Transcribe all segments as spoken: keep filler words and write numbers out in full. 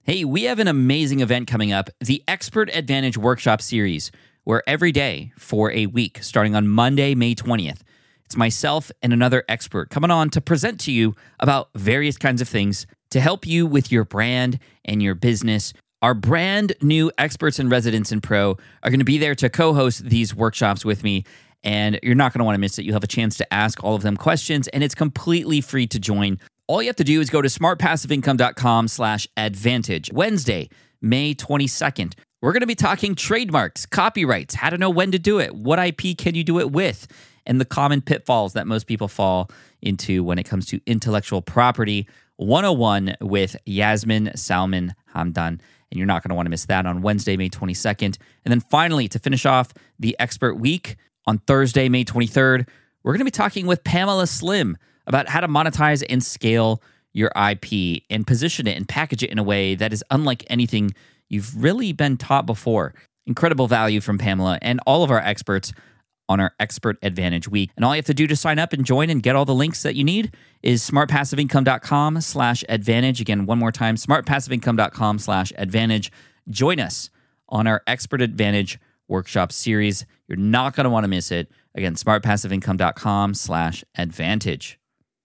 Hey, we have an amazing event coming up, the Expert Advantage Workshop Series, where every day for a week, starting on Monday, May twentieth, it's myself and another expert coming on to present to you about various kinds of things to help you with your brand and your business. Our brand new experts and residents in Pro are going to be there to co-host these workshops with me, and you're not going to want to miss it. You'll have a chance to ask all of them questions, and it's completely free to join. All you have to do is go to smartpassiveincome.com slash advantage. Wednesday, May twenty-second. We're going to be talking trademarks, copyrights, how to know when to do it, what I P can you do it with, and the common pitfalls that most people fall into when it comes to intellectual property one oh one with Yasmin Salman Hamdan. And you're not going to want to miss that on Wednesday, May twenty-second. And then finally, to finish off the Expert Week, on Thursday, May twenty-third, we're going to be talking with Pamela Slim about how to monetize and scale your I P and position it and package it in a way that is unlike anything you've really been taught before. Incredible value from Pamela and all of our experts on our Expert Advantage Week. And all you have to do to sign up and join and get all the links that you need is smartpassiveincome.com slash advantage. Again, one more time, smartpassiveincome.com slash advantage. Join us on our Expert Advantage Workshop Series. You're not going to want to miss it. Again, smartpassiveincome.com slash advantage.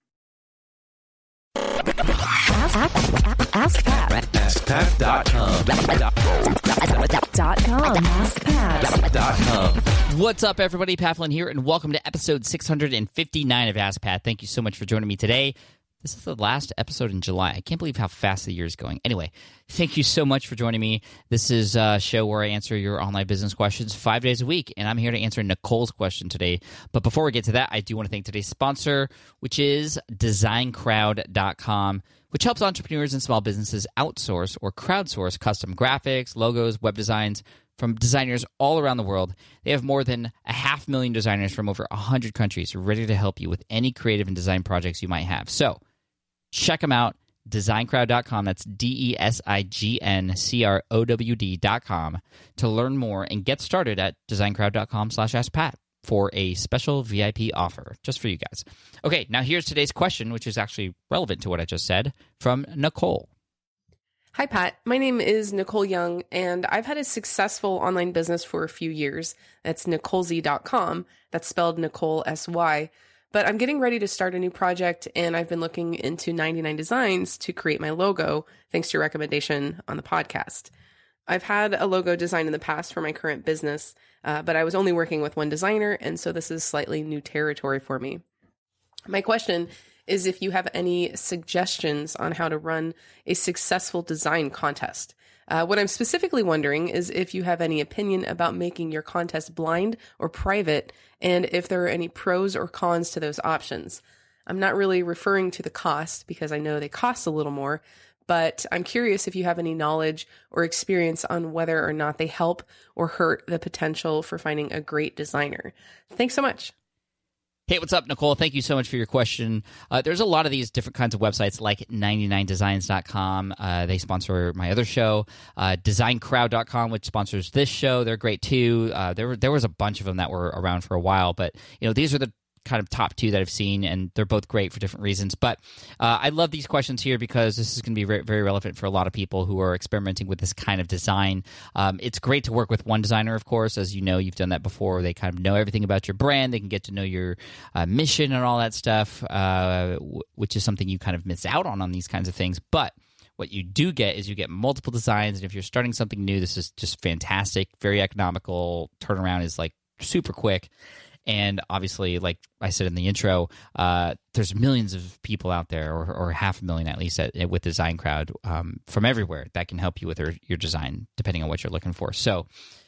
Ask, ask, ask Pat. ask pat dot com. Dot com. Ask Pat. Dot com. What's up, everybody? Pat Flynn here, and welcome to episode six hundred fifty-nine of Ask Pat. Thank you so much for joining me today. This is the last episode in July. I can't believe how fast the year is going. Anyway, thank you so much for joining me. This is a show where I answer your online business questions five days a week, and I'm here to answer Nicole's question today. But before we get to that, I do want to thank today's sponsor, which is design crowd dot com, which helps entrepreneurs and small businesses outsource or crowdsource custom graphics, logos, web designs from designers all around the world. They have more than a half million designers from over one hundred countries ready to help you with any creative and design projects you might have. So, check them out, design crowd dot com. That's D E S I G N C R O W D dot com to learn more and get started at design crowd dot com slash ask pat for a special V I P offer just for you guys. Okay, now here's today's question, which is actually relevant to what I just said, from Nicole. Hi, Pat. My name is Nicole Young, and I've had a successful online business for a few years. That's nicole z dot com. That's spelled Nicole, S Y. But I'm getting ready to start a new project, and I've been looking into ninety-nine Designs to create my logo, thanks to your recommendation on the podcast. I've had a logo design in the past for my current business, uh, but I was only working with one designer, and so this is slightly new territory for me. My question is if you have any suggestions on how to run a successful design contest. Uh, what I'm specifically wondering is if you have any opinion about making your contest blind or private, and if there are any pros or cons to those options. I'm not really referring to the cost because I know they cost a little more, but I'm curious if you have any knowledge or experience on whether or not they help or hurt the potential for finding a great designer. Thanks so much. Hey, what's up, Nicole? Thank you so much for your question. Uh, there's a lot of these different kinds of websites like ninety-nine designs dot com. Uh, they sponsor my other show. Uh, design crowd dot com, which sponsors this show. They're great too. Uh, there, were, there was a bunch of them that were around for a while, but you know these are the kind of top two that I've seen, and they're both great for different reasons. But uh, I love these questions here because this is going to be very, very relevant for a lot of people who are experimenting with this kind of design. Um, it's great to work with one designer, of course. As you know, you've done that before. They kind of know everything about your brand. They can get to know your uh, mission and all that stuff, uh, w- which is something you kind of miss out on on these kinds of things. But what you do get is you get multiple designs, and if you're starting something new, this is just fantastic, very economical. Turnaround is like super quick. And obviously, like I said in the intro, uh, there's millions of people out there, or, or half a million at least, at, with Design Crowd um, from everywhere that can help you with your, your design, depending on what you're looking for. So,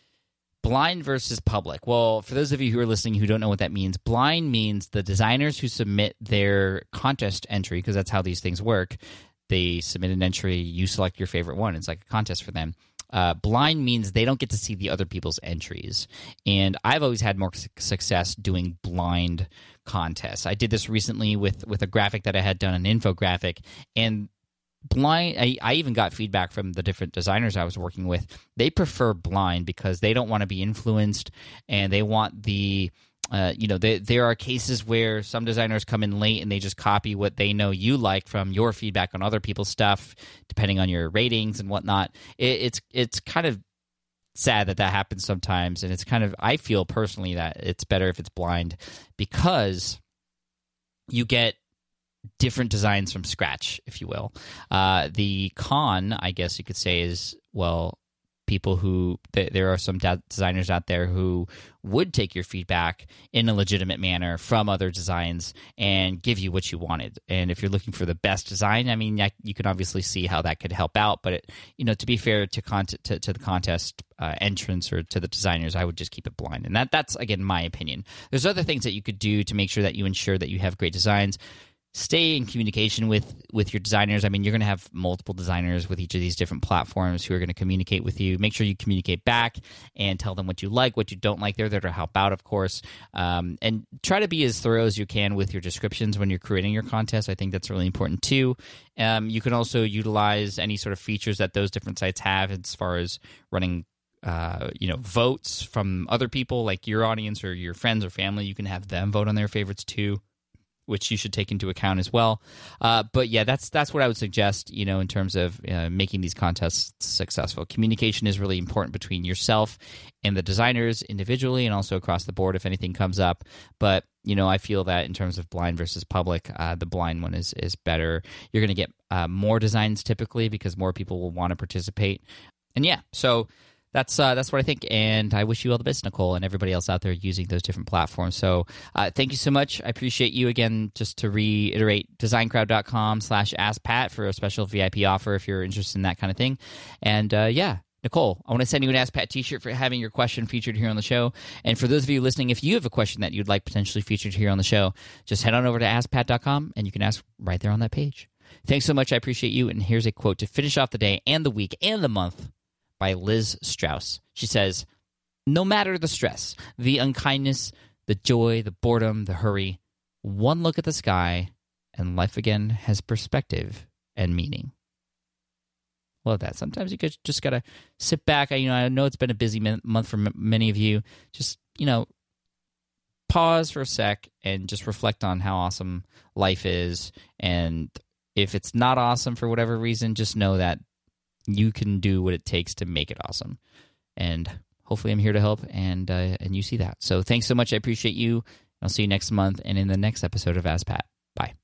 blind versus public. Well, for those of you who are listening who don't know what that means, blind means the designers who submit their contest entry, because that's how these things work. They submit an entry, you select your favorite one. It's like a contest for them. Uh, blind means they don't get to see the other people's entries. And I've always had more su- success doing blind contests. I did this recently with, with a graphic that I had done, an infographic, and blind. I, I even got feedback from the different designers I was working with. They prefer blind because they don't want to be influenced, and they want the Uh, you know, they, there are cases where some designers come in late and they just copy what they know you like from your feedback on other people's stuff, depending on your ratings and whatnot. It, it's it's kind of sad that that happens sometimes, and it's kind of, I feel personally that it's better if it's blind because you get different designs from scratch, if you will. Uh, the con, I guess you could say, is, well, people who th- there are some de- designers out there who would take your feedback in a legitimate manner from other designs and give you what you wanted. And if you're looking for the best design, I mean, I, you can obviously see how that could help out. But it, you know, to be fair to con- to, to the contest uh, entrants or to the designers, I would just keep it blind. And that that's again my opinion. There's other things that you could do to make sure that you ensure that you have great designs. Stay in communication with, with your designers. I mean, you're going to have multiple designers with each of these different platforms who are going to communicate with you. Make sure you communicate back and tell them what you like, what you don't like. They're there to help out, of course. Um, and try to be as thorough as you can with your descriptions when you're creating your contest. I think that's really important, too. Um, you can also utilize any sort of features that those different sites have as far as running Uh, you know, votes from other people, like your audience or your friends or family. You can have them vote on their favorites, too, which you should take into account as well. Uh, but yeah, that's that's what I would suggest, you know, in terms of uh, making these contests successful. Communication is really important between yourself and the designers individually and also across the board if anything comes up. But, you know, I feel that in terms of blind versus public, uh, the blind one is, is better. You're going to get uh, more designs typically because more people will want to participate. And yeah, so That's uh, that's what I think, and I wish you all the best, Nicole, and everybody else out there using those different platforms. So uh, thank you so much. I appreciate you. Again, just to reiterate, designcrowd.com slash askpat for a special V I P offer if you're interested in that kind of thing. And uh, yeah, Nicole, I want to send you an Ask Pat t-shirt for having your question featured here on the show. And for those of you listening, if you have a question that you'd like potentially featured here on the show, just head on over to ask pat dot com, and you can ask right there on that page. Thanks so much. I appreciate you. And here's a quote to finish off the day and the week and the month by Liz Strauss. She says, "No matter the stress, the unkindness, the joy, the boredom, the hurry, one look at the sky and life again has perspective and meaning." Love that. Sometimes you just got to sit back. I, you know, I know it's been a busy month for m- many of you. Just, you know, pause for a sec and just reflect on how awesome life is. And if it's not awesome for whatever reason, just know that you can do what it takes to make it awesome. And hopefully I'm here to help, and uh, and you see that. So thanks so much. I appreciate you. I'll see you next month and in the next episode of Ask Pat. Bye.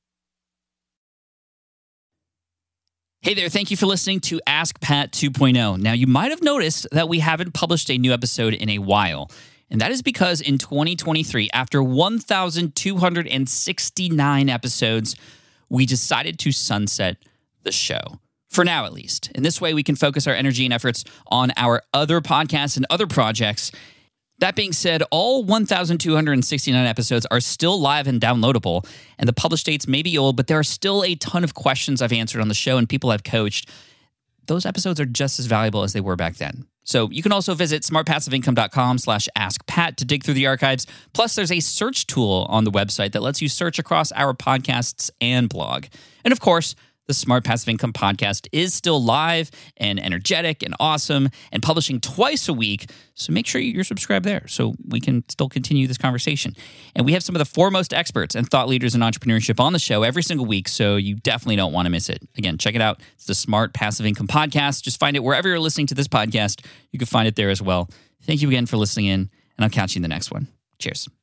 Hey there, thank you for listening to Ask Pat two point oh. Now, you might have noticed that we haven't published a new episode in a while, and that is because in twenty twenty-three, after one thousand two hundred sixty-nine episodes, we decided to sunset the show. For now, at least. In this way, we can focus our energy and efforts on our other podcasts and other projects. That being said, all one thousand two hundred sixty-nine episodes are still live and downloadable, and the published dates may be old, but there are still a ton of questions I've answered on the show and people I've coached. Those episodes are just as valuable as they were back then. So you can also visit smartpassiveincome.com slash askpat to dig through the archives. Plus, there's a search tool on the website that lets you search across our podcasts and blog. And of course, the Smart Passive Income podcast is still live and energetic and awesome and publishing twice a week. So make sure you're subscribed there so we can still continue this conversation. And we have some of the foremost experts and thought leaders in entrepreneurship on the show every single week, so you definitely don't want to miss it. Again, check it out. It's the Smart Passive Income podcast. Just find it wherever you're listening to this podcast. You can find it there as well. Thank you again for listening in, and I'll catch you in the next one. Cheers.